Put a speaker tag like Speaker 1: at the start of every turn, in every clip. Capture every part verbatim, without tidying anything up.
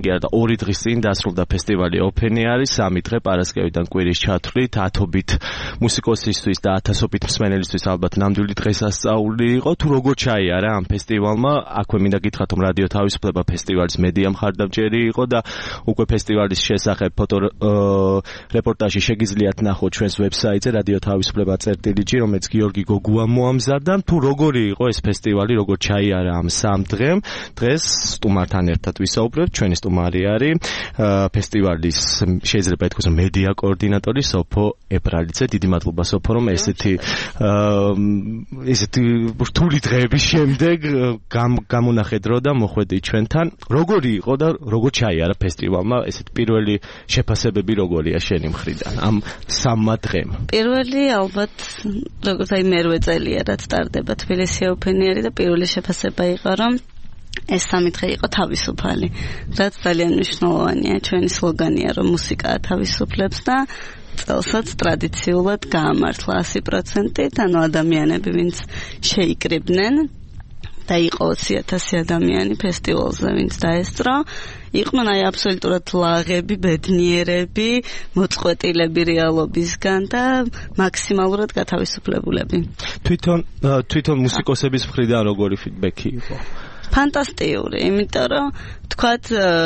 Speaker 1: და ორი დღის წინ დასრულდა ფესტივალი ოფენი არის, სამი დღე პარასკევიდან კვირის ჩათვლით, ათობით მუსიკოსისთვის და ათასობით მსმენელისთვის ალბათ ნამდვილი დღესასწაული იყო. თუ როგორ ჩაიარა ამ ფესტივალმა, აქვე მინდა გითხრათ, რომ რადიო თავისუფლება ფესტივალის მედია მხარდამჭერი იყო და უკვე ფესტივალის შესახებ ფოტო რეპორტაჟი შეგიძლიათ ნახოთ ჩვენს ვებსაიტზე რადიო თავისუფლება წერტილი ჯი, რომელიც გიორგი გოგუამ მოამზადა. თუ როგორი იყო ეს ფესტივალი, როგორ ჩაიარა ამ სამ დღემ, დღეს სტუმართან ერთად ვისაუბრებთ. ჩვენი სტუმარი არის ფესტივალის შეიძლება ითქვას მედია კოორდინატორი სოფო ებრალიძე. დიდი მადლობა სოფო, რომ ესეთი ესეთი რთული დღეების შემდეგ გამონახე დრო და მოხვედი ჩვენთან. როგორი იყო და როგორ ჩაიარა ფესტივალმა, ესეთ პირველი შეფასებები როგორია შენი მხრიდან ამ სამმა დღემ?
Speaker 2: პირველი ალბათ როგორც აი მერვე წელია რაც ტარდება თბილისი ოფენიარი და პირველი შეფასება იყო რომ ეს სამი დღე იყო თავისუფალი, რაც ძალიან მნიშვნელოვანია. ჩვენი სლოგანია რომ მუსიკაა თავისუფლებს და წელსაც ტრადიციულად გაამართლა ასი პროცენტით, ანუ ადამიანები ვინც შეიკრიბნენ და იყო ოცი ათასი ადამიანი ფესტივალზე, ვინც დაესწრო, იყვნენ აი აბსოლუტურად ლაღები, ბედნიერები, მოწყვეტილები რეალობისგან და მაქსიმალურად გათავისუფლებულები.
Speaker 1: თვითონ თვითონ მუსიკოსების მხრიდან როგორი ფიდბექი იყო?
Speaker 2: ფანტასტიკური, იმიტომ რომ თქვათ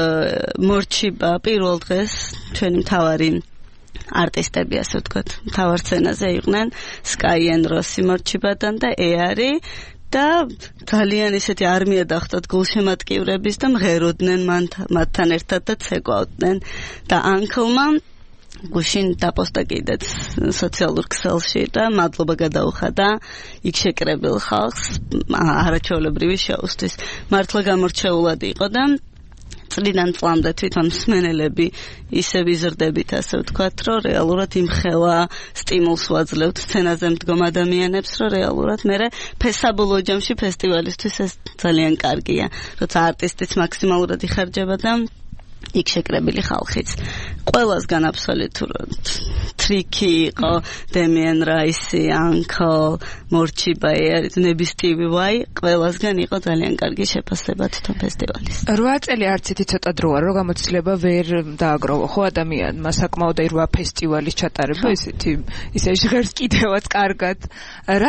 Speaker 2: მორჩიბა პირველ დღეს ჩვენი მთავარი არტისტები, ასე ვთქვათ, მთავარ სცენაზე იყვნენ Sky and Rossi მორჩიბადან და ეარი და ძალიან ისეთი არმია დახვდათ გულშემატკივრების და მღეროდნენ მათთან ერთად და ცეკვავდნენ და ანკლმა გუშინ დაპოსტა კიდეც სოციალურ ქსელში და მადლობა გადაუხადა იქ შეკრებილ ხალხს არაჩვეულებრივი შოუსთვის. მართლა გამორჩეულად იყო და წლიდან წლამდე თვითონ მსმენელები ისე ვიზრდებით, ასე ვთქვათ, რომ რეალურად იმხელა სტიმულს ვაძლევთ სცენაზე მდგომ ადამიანებს, რომ რეალურად მერე საბოლოო ჯამში ფესტივალისთვის ეს ძალიან კარგია, როცა არტისტიც მაქსიმალურად იხარჯება და იქ შეკრებილი ხალხიც. ყველასგან აბსოლუტურად ტრიკი იყო დემიან რაისი, ანკოლ, მორჩიბა, ნები სტივი ვაი, ყველასგან იყო ძალიან კარგი შეფასება თვითონ ფესტივალის.
Speaker 3: რვა წელი არც ეთი ცოტა დროა, რომ გამოცდილება ვერ დააგროვა ხო ადამიანმა საკმაოდ აი რვა ფესტივალის ჩატარება, ისეთი ისე ჟღერს კიდევაც კარგად. რა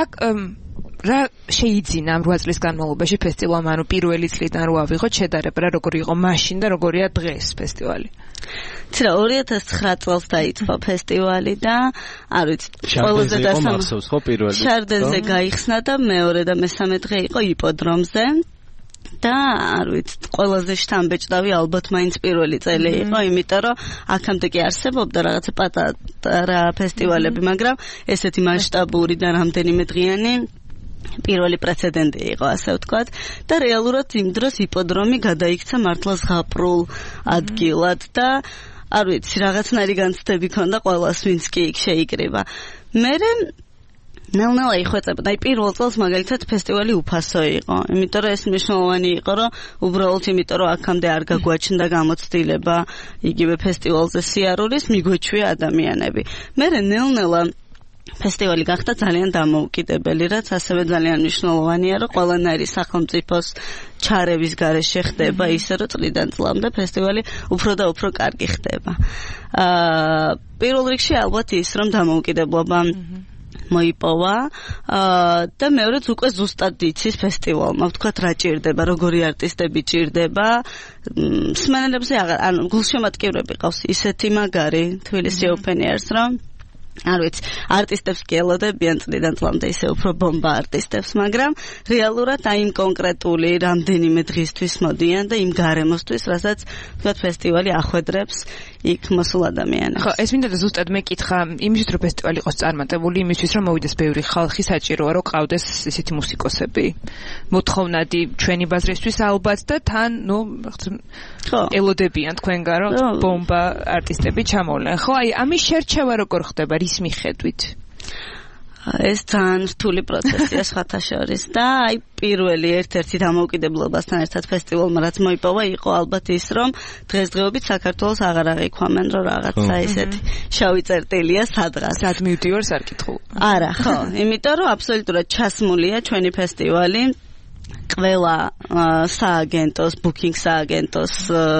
Speaker 3: რა შეიძინა ამ რვა წლის განმავლობაში ფესტივალმა, ანუ პირველი წლიდან რო ავიღოთ შედარება, რა როგორი იყო მაშინ და როგორია დღეს ფესტივალი?
Speaker 2: ცირა ორი ათას ცხრა წელს დაიწყო ფესტივალი და არ ვიცი, ყველაზე დასამახსოვრს
Speaker 1: ხო პირველი
Speaker 2: შარდენზე გაიხსნა და მეორე და მესამე დღე იყო იპოდრომზე. და არ ვიცი, ყველაზე შთამბეჭდავი ალბათ მაინც პირველი წელი იყო, იმიტომ რომ აქამდე კი არსებობდა რაღაცა პატარა ფესტივალები, მაგრამ ესეთი მასშტაბური და რამდენიმე დღიანი პირველი პრეცედენტი იყო, ასე ვთქვათ, და რეალურად იმ დროს იპოდრომი გადაიქცა მართლა ზღაპრულ ადგილად და არ ვიცი, რაღაცნაირი განცდები ქონდა ყველას, ვინც კი იქ შეიკრიბა. მერე ნელ-ნელა იხვეწებოდა. აი პირველ წელს მაგალითად ფესტივალი უფასო იყო, იმიტომ რომ ეს მნიშვნელოვანი იყო, რომ უბრალოდ იმიტომ რომ აქამდე არ გაგვაჩნდა გამოცდილება იგივე ფესტივალზე სიარულის, მიგვეჩვია ადამიანები. მერე ნელ-ნელა ფესტივალი გახდა ძალიან დამოუკიდებელი, რაც ასევე ძალიან მნიშვნელოვანია, რომ ყველანაირი სახელმწიფოს ჩარევის გარეშე ხდება, ისე რომ წლიდან წლამდე ფესტივალი უფრო და უფრო კარგი ხდება. აა პირველ რიგში ალბათ ის, რომ დამოუკიდებლობა მოიპოვა და მეორეც უკვე ზუსტად იცის ფესტივალმა, ვთქვათ, რა ჭირდება, როგორი არტისტები ჭირდება. მსმენელებზე ანუ გულშემატკივრები ყავს ისეთი მაგარი თბილისი ოფენიარს, რომ არ ვიცი, არტისტებს კი ელოდებიან წლიდან წლამდე ისე უფრო ბომბა არტისტებს, მაგრამ რეალურად აი იმ კონკრეტული რამდენიმე დღისთვის მოდიან და იმ გარემოსთვის, რასაც ვთქვათ ფესტივალი ახვედრებს იქ მოსულ ადამიანებს.
Speaker 3: ხო, ეს მინდა და ზუსტად მეკითხა, იმისთვის რომ ფესტივალი იყოს წარმატებული, იმისთვის რომ მოვიდეს ბევრი ხალხი, საჭიროა რომ ყავდეს ისეთი მუსიკოსები. მოთხოვნადი ჩვენი ბაზრისთვის ალბათ და თან, ნუ, ხო, ელოდებიან თქვენგან რომ ბომბა არტისტები ჩამოვლენ. ხო, აი ამის შერჩევა როგორ ხდება? რის მიხედვით?
Speaker 2: ეს ძალიან რთული პროცესია სხვათა შორის და აი პირველი ერთ-ერთი დამოუკიდებლობასთან ერთად ფესტივალმა რაც მოიპოვა იყო ალბათ ის, რომ დღესდღეობით საქართველოს აღარ აღიქვამენ, რომ რაღაცა ისეთი შავი წერტილია სადღაც.
Speaker 3: სად მივდივარს არ კითხულობ.
Speaker 2: არა, ხო, იმიტომ რომ აბსოლუტურად ჩასმულია ჩვენი ფესტივალი ყველა სააგენტოს, booking სააგენტოს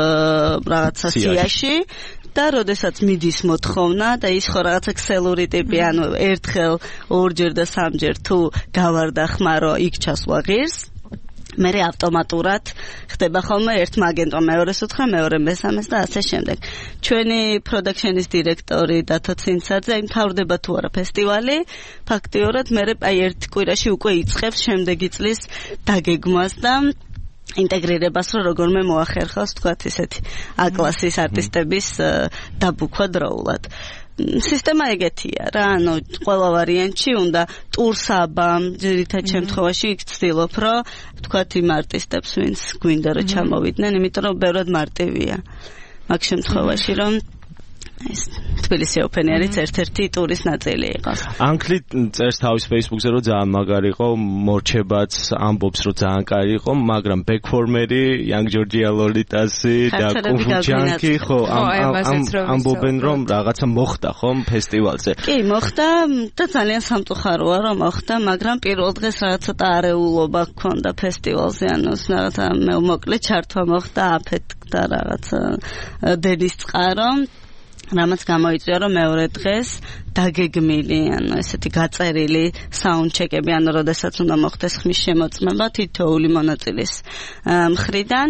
Speaker 2: რაღაცა სიაში და როდესაც მიდის მოთხოვნა და ის ხო რაღაცა ქსელური ტიპი, ანუ ერთხელ, ორჯერ და სამჯერ თუ გავარდა ხმარო, იქ ჩასვლა ღირს. მე ავტომატურად ხდება ხოლმე ერთმა აგენტმა მეორეს უთხრა, მეორე მესამეს და ასე შემდეგ. ჩვენი production-ის დირექტორი დათო ცინცაძე იმთავრდება თუ არა ფესტივალი, ფაქტიურად მე აი ერთ კვირაში უკვე იწყებს შემდეგი წლის დაგეგმვას და ინტეგრირებას, რომ როგორმე მოახერხოს თქვათ ისეთი A-კლასის არტისტების დაბუქვა დროულად. სისტემა ეგეთია რა, ანუ ყველა ვარიანტში უნდა ტურს აბამ, ძირითად შემთხვევაში იქ ცდილობ, რომ თქვათ იმ არტისტებს, ვინც გვინდა რომ ჩამოვიდნენ, იმიტომ რომ ბევრად მარტივია. მაგ შემთხვევაში რომ ეს თბილისი Open Air-იც ერთ-ერთი ტურის ნაწილი იყოს.
Speaker 1: ანკლი წერს თავის Facebook-ზე, რომ ძალიან მაგარი იყო, მორჩებაც ამბობს, რომ ძალიან კაი იყო, მაგრამ ბექფორმერი, Young Georgia Lolita-ი და კუჯანკი ხო ამბობენ, რომ რაღაცა მოხდა ხომ ფესტივალზე.
Speaker 2: კი, მოხდა და ძალიან სამწუხაროა, რომ მოხდა, მაგრამ პირველ დღეს რაღაცა არეულობა ჰქონდა ფესტივალზე, ანუ რაღაცა მოკლე ჩართვა მოხდა აფეთქდა რაღაცა დედის წყარო. რამაც გამოიწვია, რომ მეორე დღეს დაგეგმილი, ანუ ესეთი გაწერილი საუნდჩეკები, ანუ როდესაც უნდა მოხდეს ხმის შემოწმება თითოეული მონაწილის მხრიდან,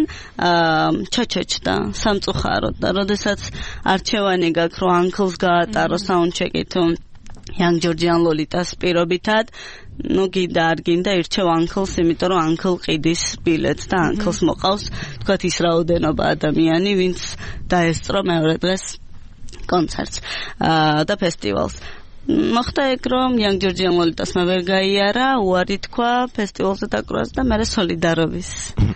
Speaker 2: ჩაჩაჩდა სამწუხაროდ და როდესაც არჩევანი გაქვს, რომ ანკლს გაატარო საუნდჩეკი თუ Young Georgia Lolita-ს პირობითად, ну გინდა არ გინდა ირჩევ ანკლს, იმიტომ რომ ანკლ ყიდის ბილეთს და ანკლს მოყავს, თქვათ ის რაოდენობა ადამიანი, ვინც დაესწრო მეორე დღეს კონცერტს და ფესტივალს. მოხდა ეგ, რომ Young Georgia Lolita-სმა ვერ გაიარა, უარი თქვა ფესტივალზე დაკვრას და მერე სოლიდარობის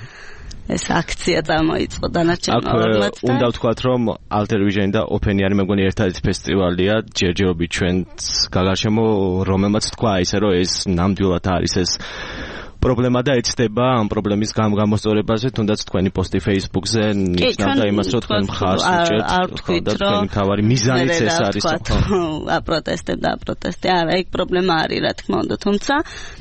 Speaker 2: ეს აქცია წამოიწყო დანარჩენმა ორმაც და
Speaker 1: უნდა ვთქვათ, რომ Alter Vision და Open Air მე მგონი ერთადერთი ფესტივალია ჯერჯერობით ჩვენს გაგარშემო, რომელმაც თქვა ისე, რომ ეს ნამდვილად არის ეს პრობლემა და ეცდება ამ პრობლემის გამოსწორებაზე, თუნდაც თქვენი პოსტი Facebook-ზე ნიშნავდა იმას, რომ თქვენ მხარს უჭერთ და თქვენი თავარი მიზანიც ეს არის,
Speaker 2: ხო, აპროტესტებ და აპროტესტე. არა, ეგ პრობლემა არის, რა თქმა უნდა, თუმცა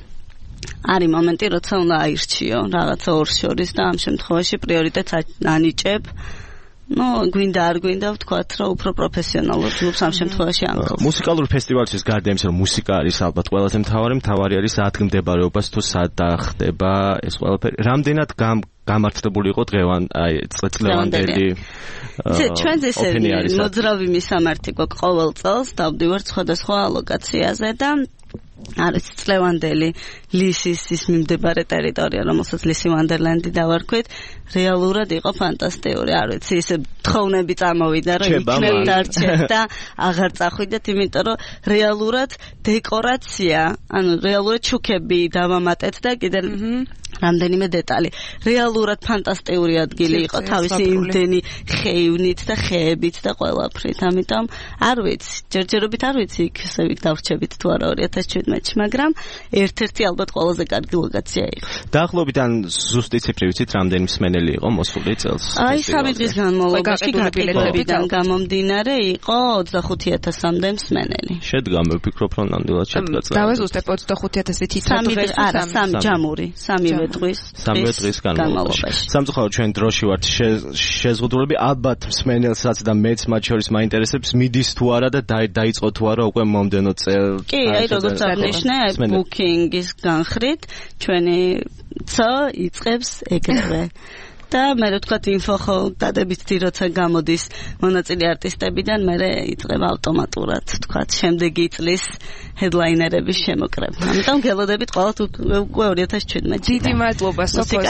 Speaker 2: არის მომენტი, როცა უნდა აირჩიო რაღაცა ორს შორის და ამ შემთხვევაში პრიორიტეტს ანიჭებ. ну, გვინდა არ გვინდა ვთქვათ, რომ უფრო პროფესიონალურად ჯგუფს ამ შემთხვევაში ანკლს.
Speaker 1: მუსიკალური ფესტივალისთვის გარდა იმისა, რომ მუსიკა არის ალბათ ყველაზე მთავარი, მთავარი არის ადგილმდებარეობას თუ სად ხდება ეს ყველაფერი. რამდენად გამართლებული იყო დღევან, აი, წლევანდელი.
Speaker 2: ჩვენს ესე მოძრავი მისამართი გვაქვს ყოველ წელს, დავდივართ სხვადასხვა ლოკაციაზე და არის წლევანდელი ლისის ის მიმდებარე ტერიტორია, რომელსაც ლისი ვანდერლენდი დავარქვით, რეალურად იყო ფანტასტიკური. არ ვიცი, ისე თხოვნები წამოვიდა, რომ იქნებ დარჩეთ და აღარ წახვიდეთ, იმიტომ რომ რეალურად დეკორაცია, ანუ რეალურად ჩუქები დავამატეთ და კიდე რამდენიმე დეტალი. რეალურად ფანტასტიკური ადგილი იყო, თავისი იმდენი ხეივნით და ხეებით და ყველაფრით. ამიტომ არ ვიცი, ჯერჯერობით არ ვიცი იქ ესე დავრჩებით თუ არა ორი ათას შვიდმეტში, მაგრამ ერთ-ერთი ალბათ ყველაზე კარგი ლოკაცია იყო.
Speaker 1: დაახლოებით ან ზუსტი ციფრი ვიცით, რამდენი მსმენელი იყო მოსული წელს?
Speaker 2: აი, სამი დღის განმავლობაში გაკეთებიდან გამომდინარე იყო ოცდახუთი ათასამდე მსმენელი.
Speaker 1: შედგა, მე ვფიქრობ, რომ ნამდვილად შედგა წელი.
Speaker 3: დავეზუსტებ ოცდახუთი ათასი თითო დღეს თუ
Speaker 2: არა, სამი ჯამური, სამივე დღის
Speaker 1: სამივე დღის განმავლობაში. სამწუხაროდ ჩვენ დროში ვართ შეზღუდულები, ალბათ მსმენელს რაც და მეც მათ შორის მაინტერესებს, მიდის თუ არა და დაიწყო თუ არა უკვე მომდენო წელს.
Speaker 2: კი, აი როგორც აღნიშნე, აი ბუკინგის განხრით ჩვენი ცა იწყებს ეგრევე. და მე რა თქვა ინფო ხო დადებითი როცა გამოდის მონაწილე არტისტებიდან, მე იწყება ავტომატურად თქვა შემდეგი წლის ჰედლაინერების შემოკრება. ამიტომ გელოდებით ყოველ უკვე ორი ათას შვიდმეტში.
Speaker 3: დიდი მადლობა სოფოს